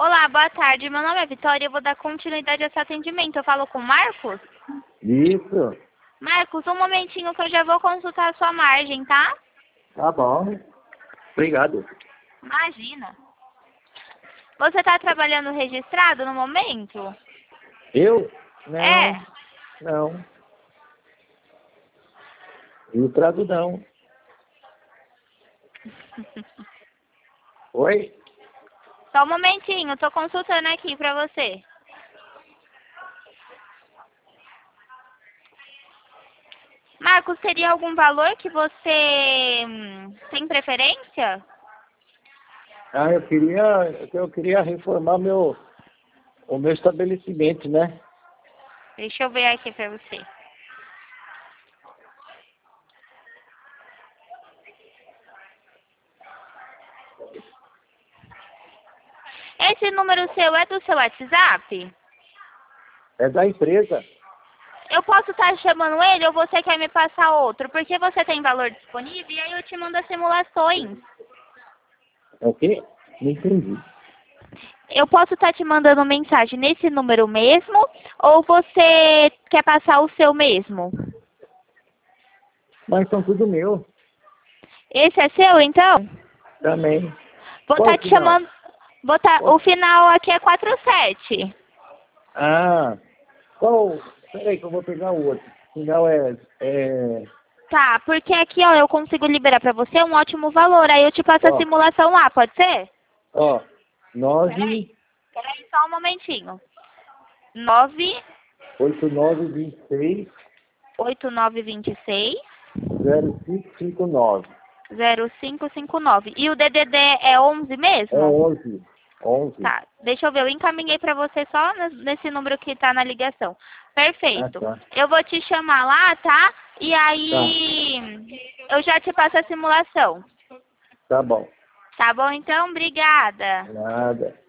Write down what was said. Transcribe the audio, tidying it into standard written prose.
Olá, boa tarde. Meu nome é Vitória e eu vou dar continuidade a esse atendimento. Eu falo com o Marcos? Isso. Marcos, um momentinho que eu já vou consultar a sua margem, tá? Tá bom. Obrigado. Imagina. Você está trabalhando registrado no momento? Eu? Não. É. Não. Registrado não. Oi? Só um momentinho, tô consultando aqui pra você. Marcos, teria algum valor que você tem preferência? Ah, eu queria reformar o meu estabelecimento, né? Deixa eu ver aqui pra você. Esse número seu é do seu WhatsApp? É da empresa. Eu posso estar chamando ele ou você quer me passar outro? Porque você tem valor disponível e aí eu te mando as simulações. É o quê? Não entendi. Eu posso estar te mandando mensagem nesse número mesmo ou você quer passar o seu mesmo? Mas são tudo meu. Esse é seu, então? Também. Vou Qual estar o te final? chamando... O final aqui é 47. Ah. Peraí que eu vou pegar o outro. O final é... Tá, porque aqui, ó, eu consigo liberar pra você um ótimo valor. Aí eu te passo a Ó, simulação lá, pode ser? ó. 9, Peraí só um momentinho. 9, 8, 9, 26, 8926 0559. 0559. E o DDD é 11 É mesmo? 11. 11. Tá, deixa eu ver, eu encaminhei pra você só nesse número que tá na ligação. Ah, Perfeito. tá. Eu vou te chamar lá, tá? E Tá. aí eu já te passo a simulação. Tá bom. Tá bom então? Obrigada. Nada.